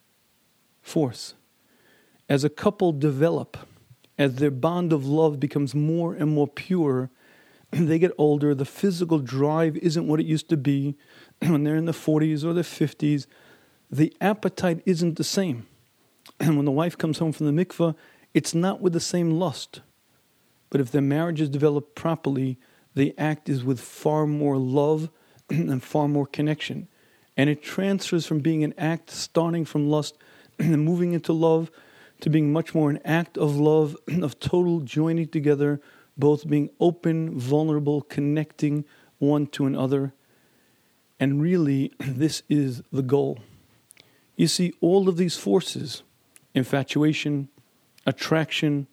Speaker 1: force. As a couple develop, as their bond of love becomes more and more pure, they get older, the physical drive isn't what it used to be. When they're in the 40s or the 50s, the appetite isn't the same. And when the wife comes home from the mikveh, it's not with the same lust. But if their marriage is developed properly, the act is with far more love and far more connection. And it transfers from being an act starting from lust and moving into love to being much more an act of love, of total joining together, both being open, vulnerable, connecting one to another. And really, this is the goal. You see, all of these forces, infatuation, attraction,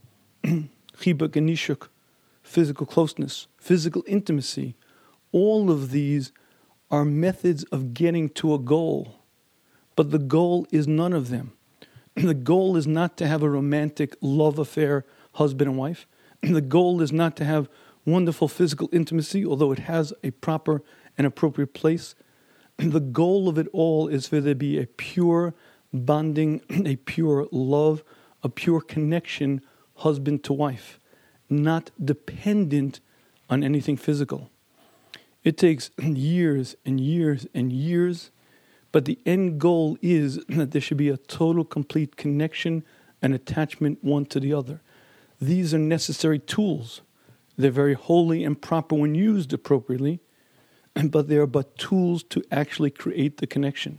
Speaker 1: chibuk and nishuk, physical closeness, physical intimacy, all of these are methods of getting to a goal. But the goal is none of them. The goal is not to have a romantic love affair, husband and wife. The goal is not to have wonderful physical intimacy, although it has a proper and appropriate place. The goal of it all is for there to be a pure bonding, a pure love, a pure connection, husband to wife, not dependent on anything physical. It takes years and years and years, but the end goal is that there should be a total, complete connection and attachment one to the other. These are necessary tools. They're very holy and proper when used appropriately, but they are but tools to actually create the connection.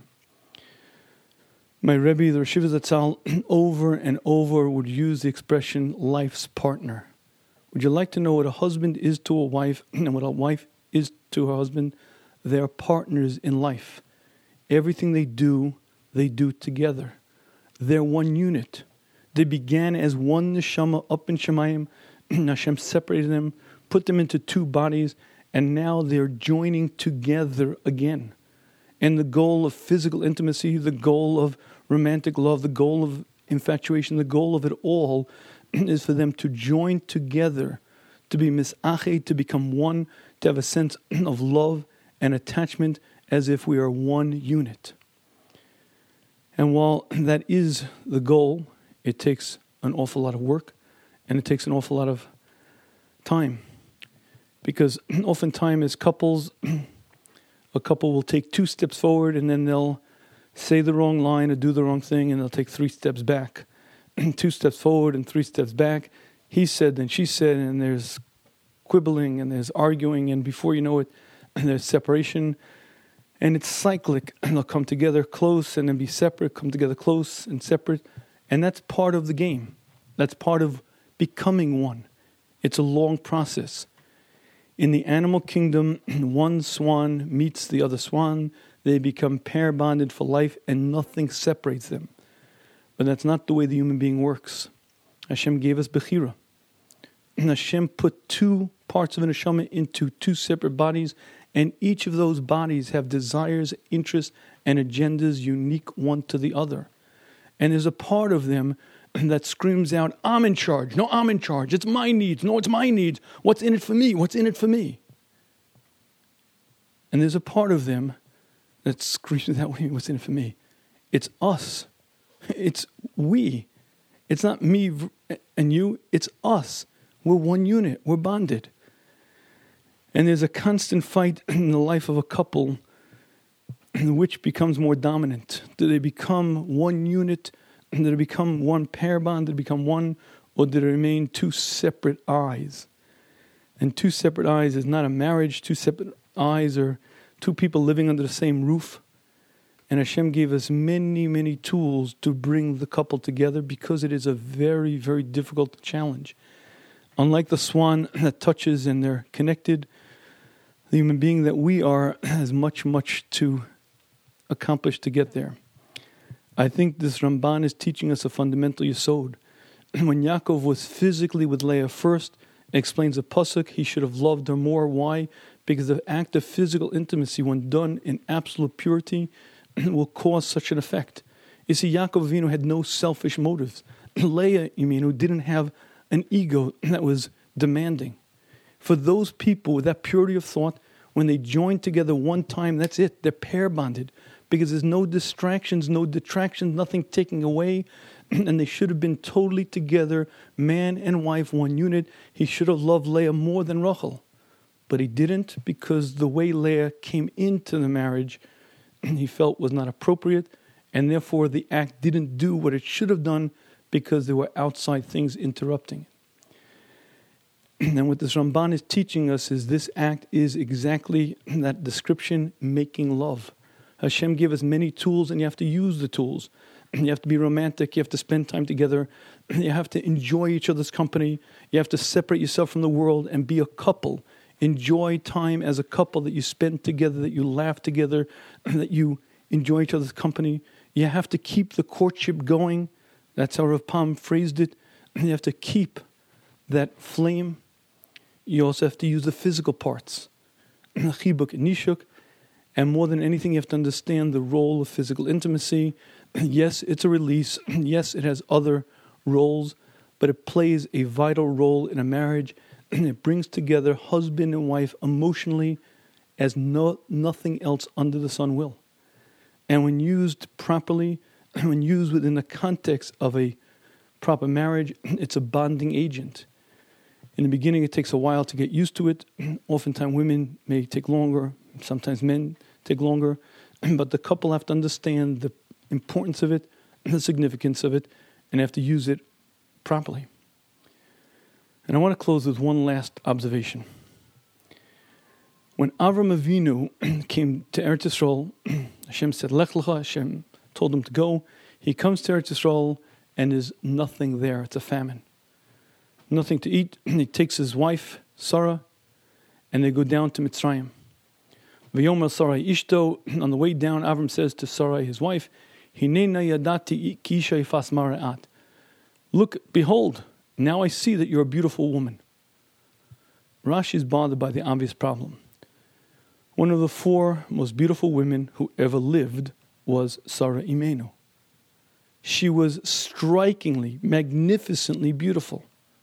Speaker 1: My Rebbe, the Rosh Yeshiva Zatzal, over and over would use the expression life's partner. Would you like to know what a husband is to a wife and what a wife is to her husband? They are partners in life. Everything they do together. They're one unit. They began as one neshama up in Shemayim. Hashem separated them, put them into two bodies, and now they're joining together again. And the goal of physical intimacy, the goal of romantic love, the goal of infatuation, the goal of it all is for them to join together, to be misached, to become one, to have a sense of love and attachment as if we are one unit. And while that is the goal, it takes an awful lot of work and it takes an awful lot of time. Because oftentimes as couples, a couple will take 2 steps forward and then they'll say the wrong line or do the wrong thing and they'll take 3 steps back. 2 steps forward and 3 steps back. He said, then she said, and there's quibbling and there's arguing, and before you know it, there's separation. And it's cyclic. They'll come together close and then be separate, come together close and separate. And that's part of the game. That's part of becoming one. It's a long process. In the animal kingdom, one swan meets the other swan. They become pair bonded for life and nothing separates them. But that's not the way the human being works. Hashem gave us Bechira. Hashem put 2 parts of an neshama into 2 separate bodies, and each of those bodies have desires, interests, and agendas unique one to the other. And there's a part of them that screams out, I'm in charge. No, I'm in charge. It's my needs. No, it's my needs. What's in it for me? What's in it for me? And there's a part of them that screams that way, what's in it for me? It's us. It's we. It's not me and you. It's us. We're one unit. We're bonded. And there's a constant fight in the life of a couple which becomes more dominant. Do they become one unit Did it become one pair bond? Did it become one? Or did it remain two separate eyes? And two separate eyes is not a marriage. Two separate eyes are two people living under the same roof. And Hashem gave us many, many tools to bring the couple together because it is a very, very difficult challenge. Unlike the swan that touches and they're connected, the human being that we are has much, much to accomplish to get there. I think this Ramban is teaching us a fundamental yesod. When Yaakov was physically with Leah first, it explains the pasuk, he should have loved her more. Why? Because the act of physical intimacy, when done in absolute purity, will cause such an effect. You see, Yaakov Avinu had no selfish motives. Leah, didn't have an ego that was demanding. For those people with that purity of thought, when they join together one time, that's it. They're pair bonded. Because there's no distractions, no detractions, nothing taking away. And they should have been totally together, man and wife, one unit. He should have loved Leah more than Rachel. But he didn't, because the way Leah came into the marriage, he felt was not appropriate. And therefore the act didn't do what it should have done, because there were outside things interrupting it. And what this Ramban is teaching us is this act is exactly that description, making love. Hashem gave us many tools, and you have to use the tools. You have to be romantic. You have to spend time together. You have to enjoy each other's company. You have to separate yourself from the world and be a couple. Enjoy time as a couple, that you spend together, that you laugh together, that you enjoy each other's company. You have to keep the courtship going. That's how Rav Pam phrased it. You have to keep that flame. You also have to use the physical parts. Chibuk and nishuk. And more than anything, you have to understand the role of physical intimacy. Yes, it's a release. Yes, it has other roles, but it plays a vital role in a marriage. It brings together husband and wife emotionally as nothing else under the sun will. And when used properly, when used within the context of a proper marriage, it's a bonding agent. In the beginning, it takes a while to get used to it. Oftentimes, women may take longer. Sometimes men take longer. But the couple have to understand the importance of it, the significance of it, and have to use it properly. And I want to close with one last observation. When Avram Avinu came to Eretz Yisrael, Hashem said, Lech Lecha, Hashem told him to go. He comes to Eretz Yisrael, and there's nothing there. It's a famine. Nothing to eat. He takes his wife, Sarah, and they go down to Mitzrayim. V'yomer Sarai Ishto, on the way down, Avram says to Sarai, his wife, Hinena yadati ki isha yifas mara'at. Look, behold, now I see that you're a beautiful woman. Rashi is bothered by the obvious problem. One of the 4 most beautiful women who ever lived was Sarah Imenu. She was strikingly, magnificently beautiful.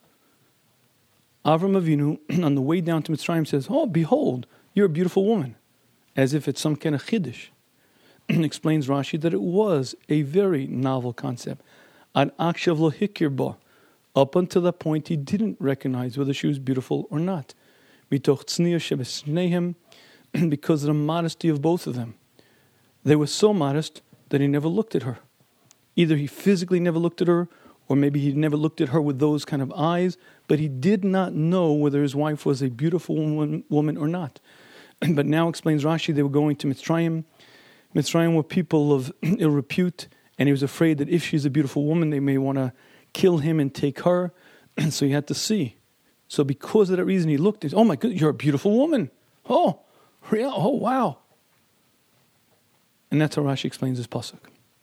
Speaker 1: Avram Avinu, on the way down to Mitzrayim, says, oh, behold, you're a beautiful woman. As if it's some kind of chiddush. Explains Rashi that it was a very novel concept. Ad akshav lo hikir bo. Up until that point, he didn't recognize whether she was beautiful or not. Mitoch tzniya shebesneihem, because of the modesty of both of them. They were so modest that he never looked at her. Either he physically never looked at her, or maybe he never looked at her with those kind of eyes, but he did not know whether his wife was a beautiful woman or not. But now, explains Rashi, they were going to Mitzrayim. Mitzrayim were people of ill repute, and he was afraid that if she's a beautiful woman, they may want to kill him and take her. So he had to see. So because of that reason, he looked, oh my God, you're a beautiful woman. Oh, wow. And that's how Rashi explains this pasuk.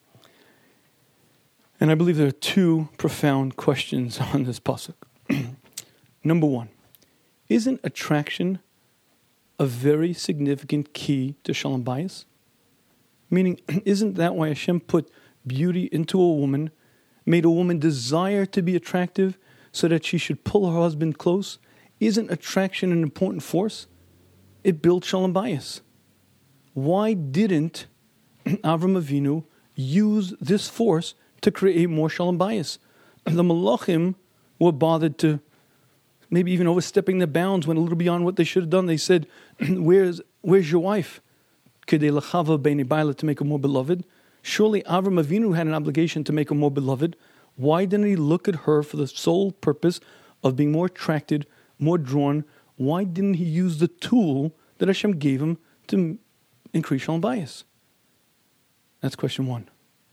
Speaker 1: And I believe there are 2 profound questions on this pasuk. Number 1, isn't attraction a very significant key to Shalom Bayis? Meaning, isn't that why Hashem put beauty into a woman, made a woman desire to be attractive so that she should pull her husband close? Isn't attraction an important force? It built Shalom Bayis. Why didn't Avram Avinu use this force to create more Shalom Bayis? The Malachim were bothered to maybe even overstepping their bounds, went a little beyond what they should have done. They said, where's your wife? To make her more beloved. Surely Avram Avinu had an obligation to make her more beloved. Why didn't he look at her for the sole purpose of being more attracted, more drawn? Why didn't he use the tool that Hashem gave him to increase shalom bayis? That's question one.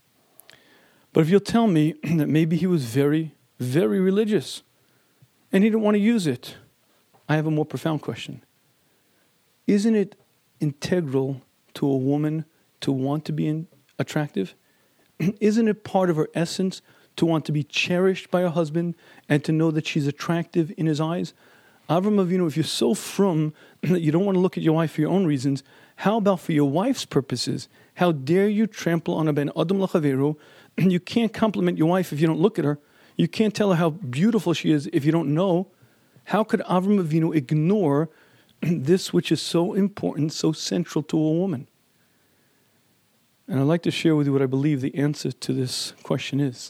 Speaker 1: But if you'll tell me that maybe he was very, very religious and he didn't want to use it, I have a more profound question. Isn't it integral to a woman to want to be attractive? Isn't it part of her essence to want to be cherished by her husband and to know that she's attractive in his eyes? Avram Avinu, if you're so frum that you don't want to look at your wife for your own reasons, how about for your wife's purposes? How dare you trample on a ben adam l'chaveru? You can't compliment your wife if you don't look at her. You can't tell her how beautiful she is if you don't know. How could Avram Avinu ignore this which is so important, so central to a woman? And I'd like to share with you what I believe the answer to this question is.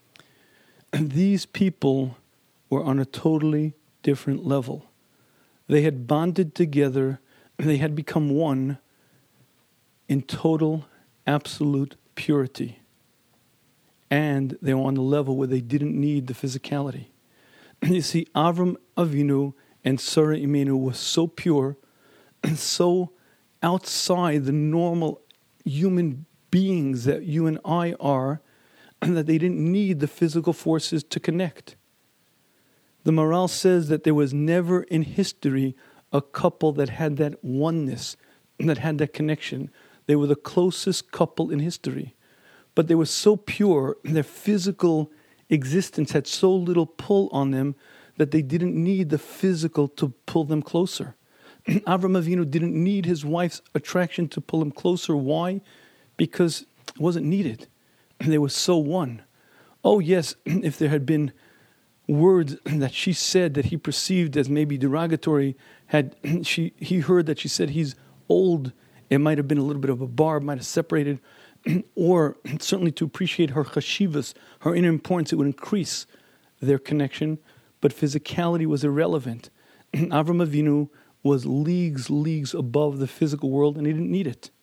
Speaker 1: These people were on a totally different level. They had bonded together, they had become one in total, absolute purity. And they were on the level where they didn't need the physicality. You see, Avram Avinu and Sarah Imenu were so pure and so outside the normal human beings that you and I are, and that they didn't need the physical forces to connect. The Maharal says that there was never in history a couple that had that oneness, that had that connection. They were the closest couple in history. But they were so pure, their physical existence had so little pull on them that they didn't need the physical to pull them closer. Avram Avinu didn't need his wife's attraction to pull him closer. Why? Because it wasn't needed. They were so one. Oh yes, if there had been words that she said that he perceived as maybe derogatory, he heard that she said he's old, it might have been a little bit of a barb, might have separated, or certainly to appreciate her chashivas, her inner importance, it would increase their connection. But physicality was irrelevant. Avram Avinu was leagues above the physical world, and he didn't need it.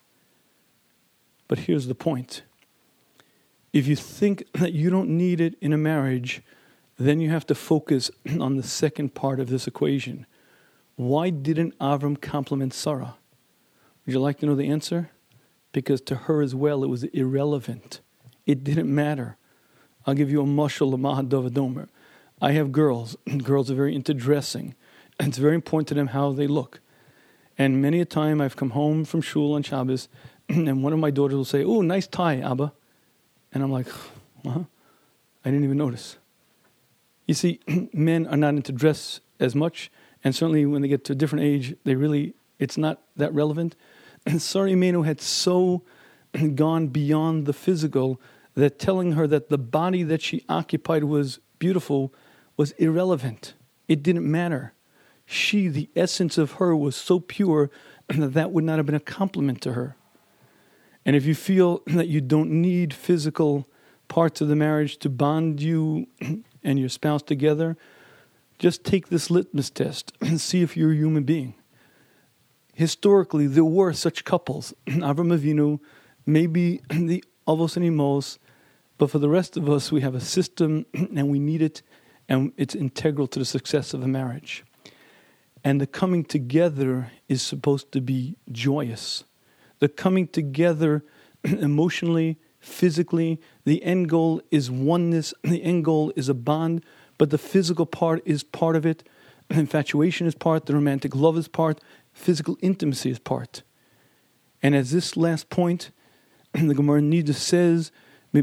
Speaker 1: But here's the point. If you think that you don't need it in a marriage, then you have to focus on the second part of this equation. Why didn't Avram compliment Sarah? Would you like to know the answer? Because to her as well, it was irrelevant. It didn't matter. I'll give you a mashal l'mahad David Omer. I have girls. Girls are very into dressing. And it's very important to them how they look. And many a time I've come home from shul on Shabbos, and one of my daughters will say, "Oh, nice tie, Abba." And I'm like, I didn't even notice. You see, men are not into dress as much, and certainly when they get to a different age, it's not that relevant. And Sarah Imenu had so gone beyond the physical that telling her that the body that she occupied was beautiful was irrelevant. It didn't matter. She, the essence of her, was so pure that would not have been a compliment to her. And if you feel that you don't need physical parts of the marriage to bond you and your spouse together, just take this litmus test and see if you're a human being. Historically, there were such couples. Avram Avinu, maybe the Avos and Imos, but for the rest of us, we have a system and we need it, and it's integral to the success of a marriage. And the coming together is supposed to be joyous. The coming together emotionally, physically, the end goal is oneness, the end goal is a bond, but the physical part is part of it. Infatuation is part, the romantic love is part, physical intimacy is part. And as this last point, the Gemara Nida says, why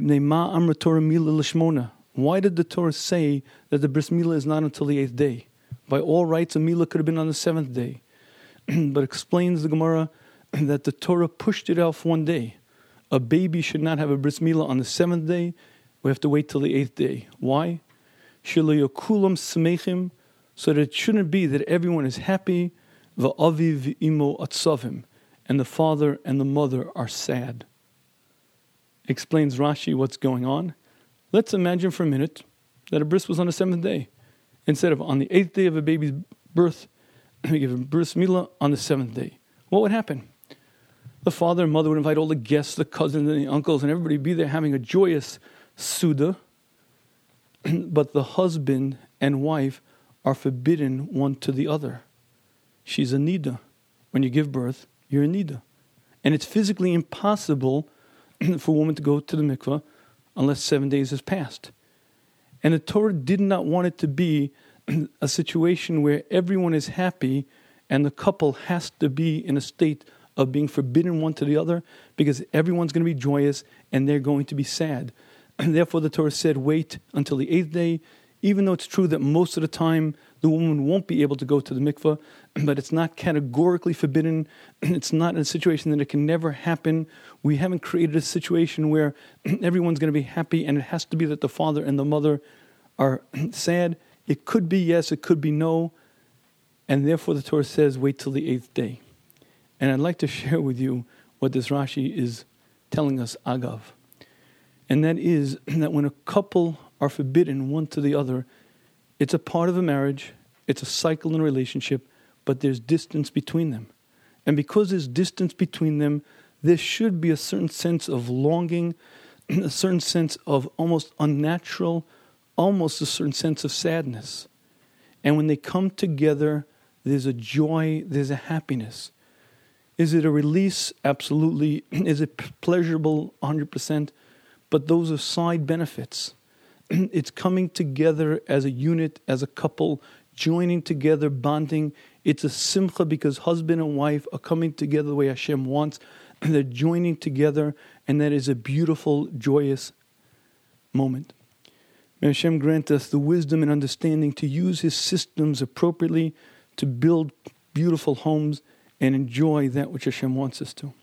Speaker 1: did the Torah say that the bris milah is not until the 8th day? By all rights, a milah could have been on the 7th day. But explains the Gemara that the Torah pushed it off one day. A baby should not have a bris milah on the 7th day. We have to wait till the 8th day. Why? So that it shouldn't be that everyone is happy, va'aviv imo atzavim, and the father and the mother are sad. Explains Rashi what's going on. Let's imagine for a minute that a bris was on the 7th day. Instead of on the 8th day of a baby's birth, we give a bris milah on the 7th day. What would happen? the father and mother would invite all the guests, the cousins and the uncles, and everybody be there having a joyous Suda. But the husband and wife are forbidden one to the other. She's a nida. When you give birth, you're a nida. And it's physically impossible for a woman to go to the mikveh unless 7 days has passed. And the Torah did not want it to be a situation where everyone is happy and the couple has to be in a state of being forbidden one to the other, because everyone's going to be joyous and they're going to be sad. And therefore the Torah said, wait until the 8th day, even though it's true that most of the time the woman won't be able to go to the mikveh, but it's not categorically forbidden. It's not in a situation that it can never happen. We haven't created a situation where everyone's going to be happy and it has to be that the father and the mother are sad. It could be yes, it could be no. And therefore the Torah says, wait till the 8th day. And I'd like to share with you what this Rashi is telling us, agav. And that is that when a couple are forbidden one to the other, it's a part of a marriage, it's a cycle in a relationship, but there's distance between them. And because there's distance between them, there should be a certain sense of longing, a certain sense of almost unnatural, almost a certain sense of sadness. And when they come together, there's a joy, there's a happiness. Is it a release? Absolutely. Is it pleasurable? 100%. But those are side benefits. It's coming together as a unit, as a couple, joining together, bonding. It's a simcha because husband and wife are coming together the way Hashem wants. They're joining together, and that is a beautiful, joyous moment. May Hashem grant us the wisdom and understanding to use His systems appropriately to build beautiful homes and enjoy that which Hashem wants us to.